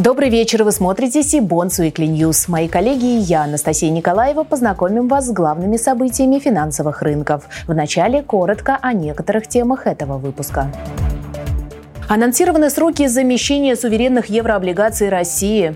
Добрый вечер, вы смотрите Сибонс Уикли Ньюс. Мои коллеги и я, Анастасия Николаева, познакомим вас с главными событиями финансовых рынков. Вначале коротко о некоторых темах этого выпуска. Анонсированы сроки замещения суверенных еврооблигаций России.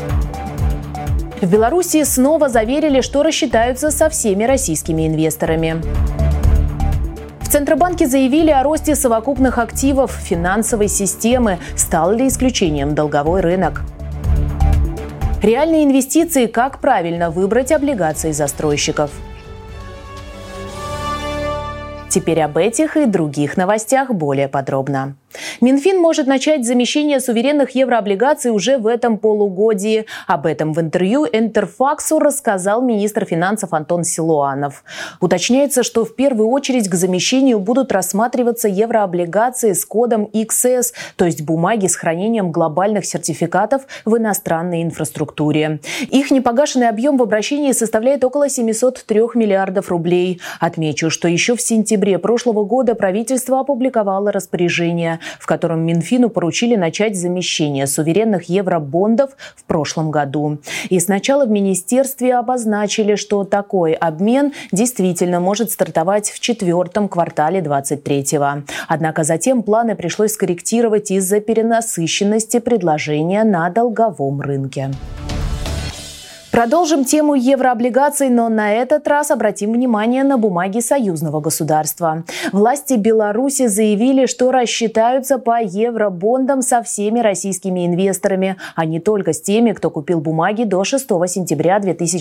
В Беларуси снова заверили, что рассчитаются со всеми российскими инвесторами. В Центробанке заявили о росте совокупных активов финансовой системы. Стал ли исключением долговой рынок? Реальные инвестиции. Как правильно выбрать облигации застройщиков? Теперь об этих и других новостях более подробно. Минфин может начать замещение суверенных еврооблигаций уже в этом полугодии. Об этом в интервью Интерфаксу рассказал министр финансов Антон Силуанов. Уточняется, что в первую очередь к замещению будут рассматриваться еврооблигации с кодом XS, то есть бумаги с хранением глобальных сертификатов в иностранной инфраструктуре. Их непогашенный объем в обращении составляет около 703 миллиардов рублей. Отмечу, что еще в сентябре прошлого года правительство опубликовало распоряжение, в котором Минфину поручили начать замещение суверенных евробондов в прошлом году. И сначала в министерстве обозначили, что такой обмен действительно может стартовать в четвертом квартале 2023-го. Однако затем планы пришлось скорректировать из-за перенасыщенности предложения на долговом рынке. Продолжим тему еврооблигаций, но на этот раз обратим внимание на бумаги союзного государства. Власти Беларуси заявили, что рассчитаются по евробондам со всеми российскими инвесторами, а не только с теми, кто купил бумаги до 6 сентября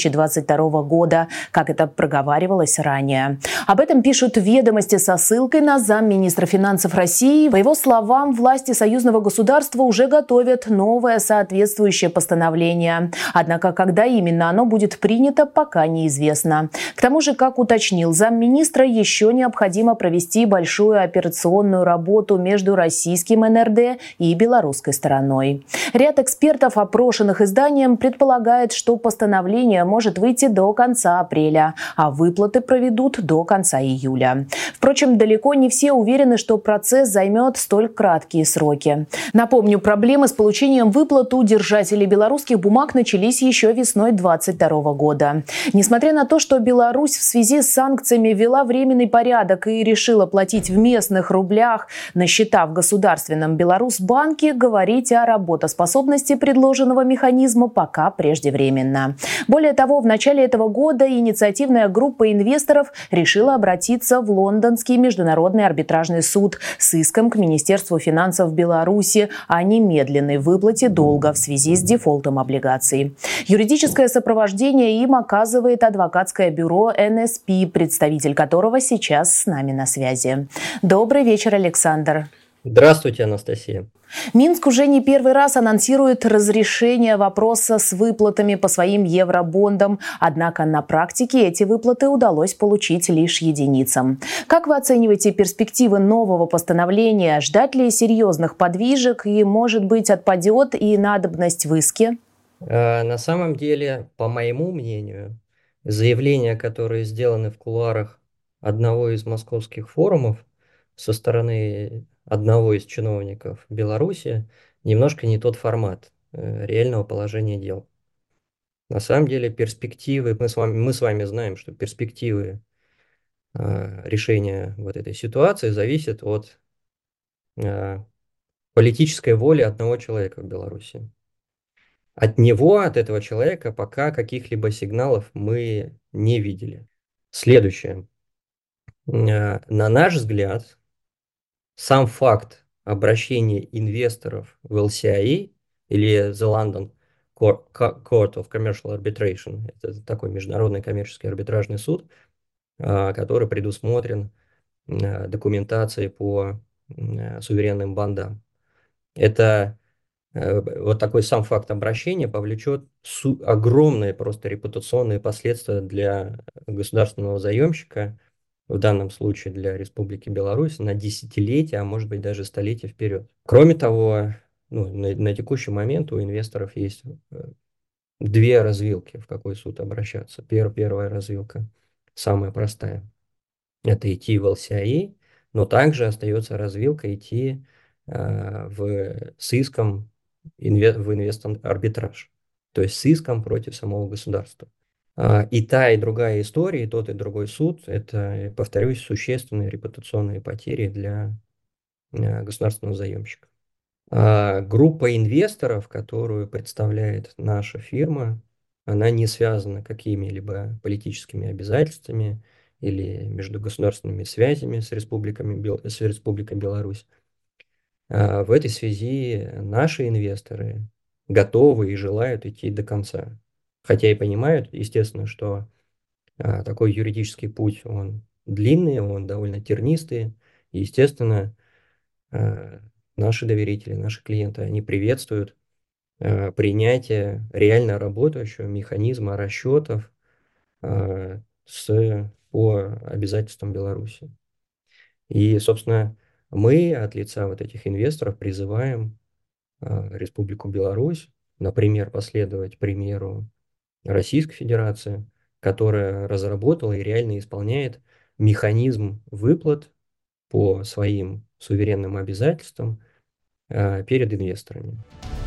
2022 года, как это проговаривалось ранее. Об этом пишут «Ведомости» со ссылкой на замминистра финансов России. По его словам, власти союзного государства уже готовят новое соответствующее постановление. Однако, когда именно оно будет принято, пока неизвестно. К тому же, как уточнил замминистра, еще необходимо провести большую операционную работу между российским НРД и белорусской стороной. Ряд экспертов, опрошенных изданием, предполагает, что постановление может выйти до конца апреля, а выплаты проведут до конца июля. Впрочем, далеко не все уверены, что процесс займет столь краткие сроки. Напомню, проблемы с получением выплат у держателей белорусских бумаг начались еще весной 2022 года. Несмотря на то, что Беларусь в связи с санкциями ввела временный порядок и решила платить в местных рублях на счета в Государственном Беларусьбанке, говорить о работоспособности предложенного механизма пока преждевременно. Более того, в начале этого года инициативная группа инвесторов решила обратиться в Лондонский международный арбитражный суд с иском к Министерству финансов Беларуси о немедленной выплате долга в связи с дефолтом облигаций. Юридическое сопровождение им оказывает адвокатское бюро НСП, представитель которого сейчас с нами на связи. Добрый вечер, Александр. Здравствуйте, Анастасия. Минск уже не первый раз анонсирует разрешение вопроса с выплатами по своим евробондам. Однако на практике эти выплаты удалось получить лишь единицам. Как вы оцениваете перспективы нового постановления? Ждать ли серьезных подвижек и, может быть, отпадет и надобность в иске? На самом деле, по моему мнению, заявления, которые сделаны в кулуарах одного из московских форумов со стороны одного из чиновников Беларуси, немножко не тот формат реального положения дел. На самом деле перспективы, мы с вами знаем, что перспективы решения вот этой ситуации зависят от политической воли одного человека в Беларуси. От него, от этого человека, пока каких-либо сигналов мы не видели. Следующее. На наш взгляд, сам факт обращения инвесторов в LCIA или The London Court of Commercial Arbitration, это такой международный коммерческий арбитражный суд, который предусмотрен документацией по суверенным бондам. Это вот такой сам факт обращения повлечет огромные просто репутационные последствия для государственного заемщика, в данном случае для Республики Беларусь, на десятилетия, а может быть даже столетия вперед. Кроме того, на текущий момент у инвесторов есть две развилки, в какой суд обращаться. Первая развилка, самая простая, это идти в LCIA, но также остается развилка идти с иском в инвест-арбитраж, то есть с иском против самого государства. И та, и другая история, и тот, и другой суд – это, повторюсь, существенные репутационные потери для государственного заемщика. Группа инвесторов, которую представляет наша фирма, она не связана какими-либо политическими обязательствами или междугосударственными связями с Республикой Беларусь. В этой связи наши инвесторы готовы и желают идти до конца. Хотя и понимают, естественно, что такой юридический путь, он длинный, он довольно тернистый. И, естественно, наши доверители, наши клиенты, они приветствуют принятие реально работающего механизма расчетов по обязательствам Беларуси. И, собственно, мы от лица вот этих инвесторов призываем Республику Беларусь, например, последовать примеру Российской Федерации, которая разработала и реально исполняет механизм выплат по своим суверенным обязательствам перед инвесторами.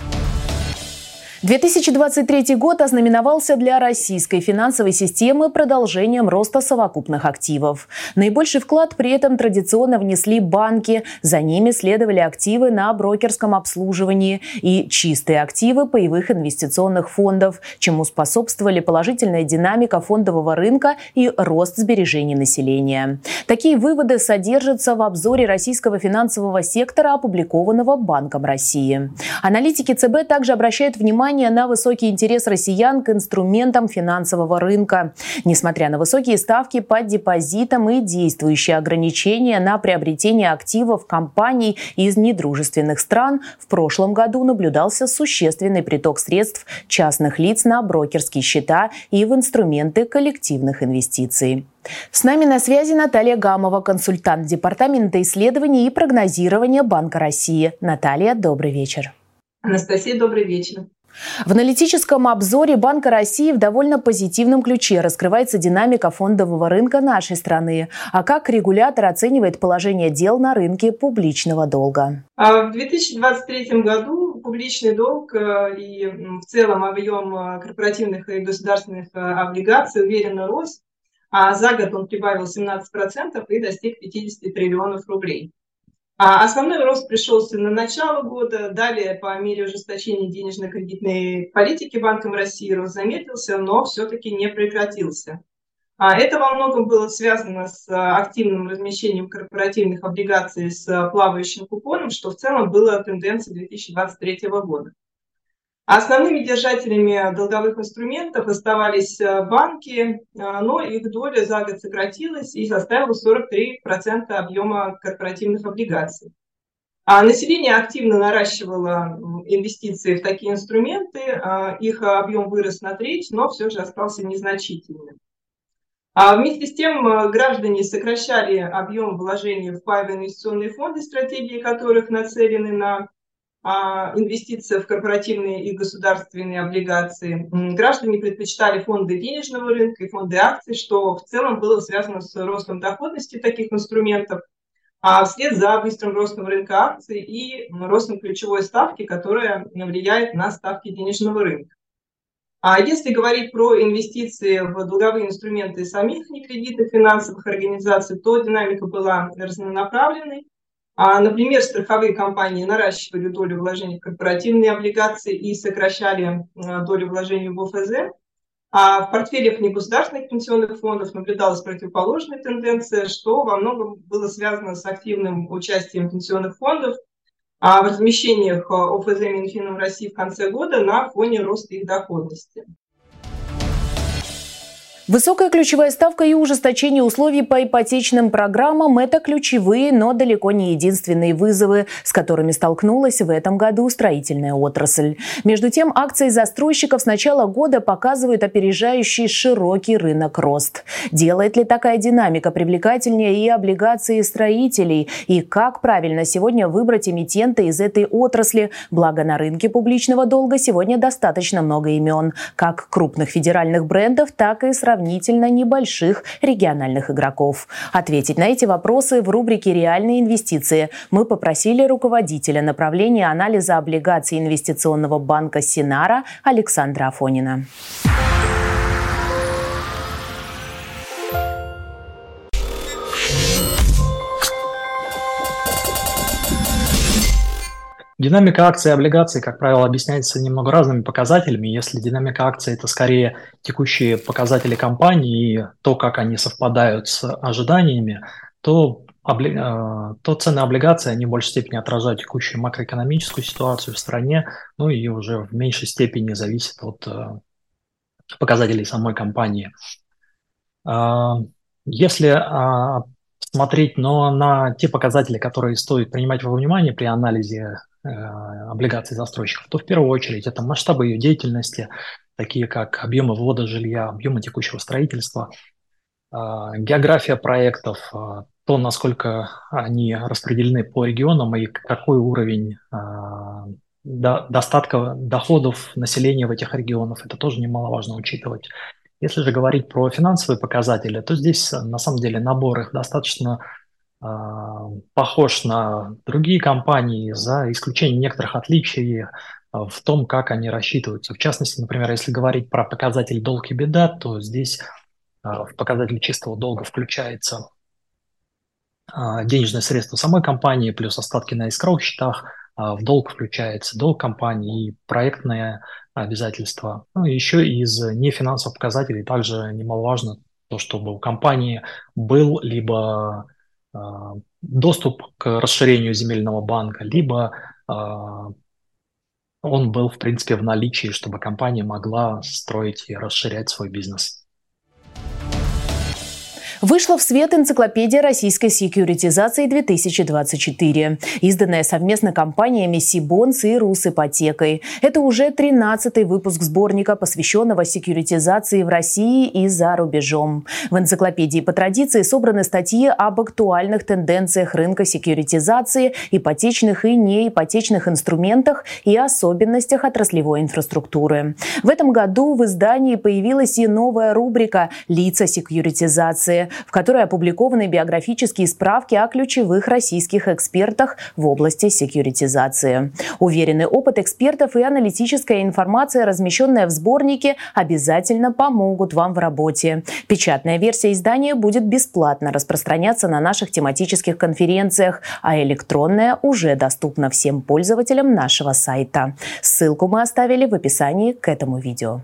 2023 год ознаменовался для российской финансовой системы продолжением роста совокупных активов. Наибольший вклад при этом традиционно внесли банки, за ними следовали активы на брокерском обслуживании и чистые активы паевых инвестиционных фондов, чему способствовали положительная динамика фондового рынка и рост сбережений населения. Такие выводы содержатся в обзоре российского финансового сектора, опубликованного Банком России. Аналитики ЦБ также обращают внимание на высокий интерес россиян к инструментам финансового рынка. Несмотря на высокие ставки по депозитам и действующие ограничения на приобретение активов компаний из недружественных стран, в прошлом году наблюдался существенный приток средств частных лиц на брокерские счета и в инструменты коллективных инвестиций. С нами на связи Наталья Гамова, консультант Департамента исследований и прогнозирования Банка России. Наталья, добрый вечер. Анастасия, добрый вечер. В аналитическом обзоре Банка России в довольно позитивном ключе раскрывается динамика фондового рынка нашей страны. А как регулятор оценивает положение дел на рынке публичного долга? В 2023 году публичный долг и в целом объем корпоративных и государственных облигаций уверенно рос, а за год он прибавил 17% и достиг 50 триллионов рублей. Основной рост пришелся на начало года, далее по мере ужесточения денежно-кредитной политики Банком России рост замедлился, но все-таки не прекратился. Это во многом было связано с активным размещением корпоративных облигаций с плавающим купоном, что в целом было тенденцией 2023 года. Основными держателями долговых инструментов оставались банки, но их доля за год сократилась и составила 43% объема корпоративных облигаций. Население активно наращивало инвестиции в такие инструменты, их объем вырос на треть, но все же остался незначительным. Вместе с тем граждане сокращали объем вложений в паевые инвестиционные фонды, стратегии которых нацелены на инвестиции в корпоративные и государственные облигации. Граждане предпочитали фонды денежного рынка и фонды акций, что в целом было связано с ростом доходности таких инструментов, вслед за быстрым ростом рынка акций и ростом ключевой ставки, которая влияет на ставки денежного рынка. Если говорить про инвестиции в долговые инструменты самих некредитных финансовых организаций, то динамика была разнонаправленной. Например, страховые компании наращивали долю вложений в корпоративные облигации и сокращали долю вложений в ОФЗ. В портфелях негосударственных пенсионных фондов наблюдалась противоположная тенденция, что во многом было связано с активным участием пенсионных фондов в размещениях ОФЗ Минфином России в конце года на фоне роста их доходности. Высокая ключевая ставка и ужесточение условий по ипотечным программам – это ключевые, но далеко не единственные вызовы, с которыми столкнулась в этом году строительная отрасль. Между тем, акции застройщиков с начала года показывают опережающий широкий рынок рост. Делает ли такая динамика привлекательнее и облигации строителей? И как правильно сегодня выбрать эмитента из этой отрасли? Благо на рынке публичного долга сегодня достаточно много имен, как крупных федеральных брендов, так и сравнительных сравнительно небольших региональных игроков. Ответить на эти вопросы в рубрике «Реальные инвестиции» мы попросили руководителя направления анализа облигаций инвестиционного банка «Синара» Александра Афонина. Динамика акций и облигаций, как правило, объясняется немного разными показателями. Если динамика акций – это скорее текущие показатели компании и то, как они совпадают с ожиданиями, то цены облигаций, они в большей степени отражают текущую макроэкономическую ситуацию в стране, ну и уже в меньшей степени зависят от показателей самой компании. Если смотреть на те показатели, которые стоит принимать во внимание при анализе облигаций застройщиков, то в первую очередь это масштабы ее деятельности, такие как объемы ввода жилья, объемы текущего строительства, география проектов, то, насколько они распределены по регионам и какой уровень достатка доходов населения в этих регионах. Это тоже немаловажно учитывать. Если же говорить про финансовые показатели, то здесь на самом деле набор их достаточно похож на другие компании, за исключением некоторых отличий в том, как они рассчитываются. В частности, например, если говорить про показатель долг и беда, то здесь в показатель чистого долга включается денежные средства самой компании плюс остатки на эскроу счетах, в долг включается долг компании и проектные обязательства. Ну, и еще из нефинансовых показателей также немаловажно то, чтобы у компании был либо доступ к расширению земельного банка, либо он был, в принципе, в наличии, чтобы компания могла строить и расширять свой бизнес. Вышла в свет энциклопедия российской секьюритизации 2024, изданная совместно компаниями Сибонс и Русипотекой. Это уже 13-й выпуск сборника, посвященного секьюритизации в России и за рубежом. В энциклопедии по традиции собраны статьи об актуальных тенденциях рынка секьюритизации, ипотечных и неипотечных инструментах и особенностях отраслевой инфраструктуры. В этом году в издании появилась и новая рубрика «Лица секьюритизации», в которой опубликованы биографические справки о ключевых российских экспертах в области секьюритизации. Уверенный опыт экспертов и аналитическая информация, размещенная в сборнике, обязательно помогут вам в работе. Печатная версия издания будет бесплатно распространяться на наших тематических конференциях, а электронная уже доступна всем пользователям нашего сайта. Ссылку мы оставили в описании к этому видео.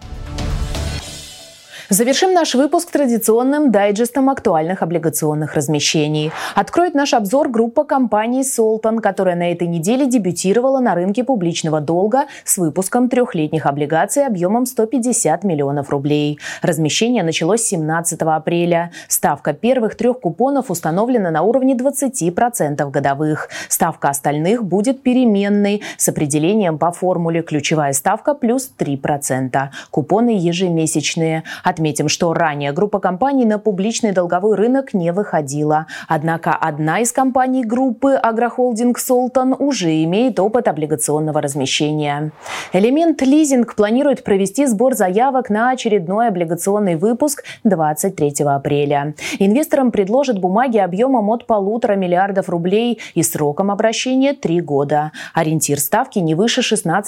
Завершим наш выпуск традиционным дайджестом актуальных облигационных размещений. Откроет наш обзор группа компаний «Солтон», которая на этой неделе дебютировала на рынке публичного долга с выпуском трехлетних облигаций объемом 150 миллионов рублей. Размещение началось 17 апреля. Ставка первых 3 купонов установлена на уровне 20% годовых. Ставка остальных будет переменной с определением по формуле ключевая ставка плюс 3%. Купоны ежемесячные. Отметим, что ранее группа компаний на публичный долговой рынок не выходила. Однако одна из компаний группы «Агрохолдинг Солтон» уже имеет опыт облигационного размещения. Элемент Лизинг планирует провести сбор заявок на очередной облигационный выпуск 23 апреля. Инвесторам предложат бумаги объемом от 1,5 миллиарда рублей и сроком обращения 3 года. Ориентир ставки не выше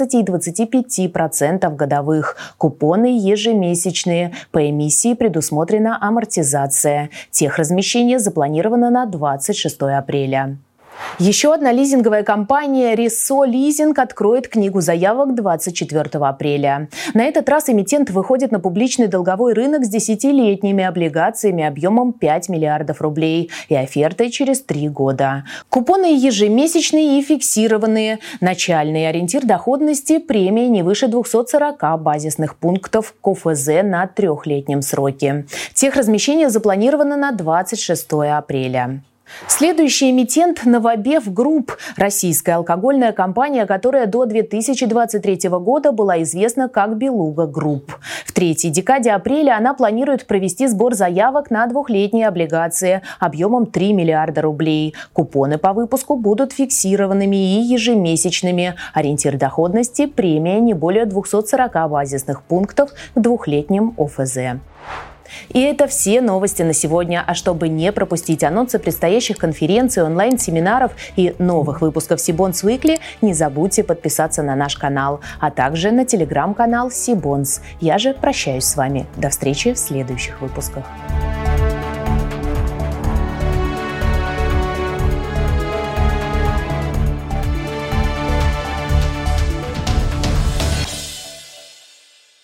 16,25% годовых. Купоны ежемесячные. По эмиссии предусмотрена амортизация. Техразмещение запланировано на 26 апреля. Еще одна лизинговая компания «Ресо Лизинг» откроет книгу заявок 24 апреля. На этот раз эмитент выходит на публичный долговой рынок с 10-летними облигациями объемом 5 миллиардов рублей и офертой через 3 года. Купоны ежемесячные и фиксированные. Начальный ориентир доходности – премия не выше 240 базисных пунктов к ОФЗ на 3-летнем сроке. Техразмещение запланировано на 26 апреля. Следующий эмитент – Новобев Групп, российская алкогольная компания, которая до 2023 года была известна как Белуга Групп. В 3-й декаде апреля она планирует провести сбор заявок на 2-летние облигации объемом 3 миллиарда рублей. Купоны по выпуску будут фиксированными и ежемесячными. Ориентир доходности – премия не более 240 базисных пунктов к 2-летним ОФЗ. И это все новости на сегодня. А чтобы не пропустить анонсы предстоящих конференций, онлайн-семинаров и новых выпусков Сибонс Weekly, не забудьте подписаться на наш канал, а также на телеграм-канал Сибонс. Я же прощаюсь с вами. До встречи в следующих выпусках.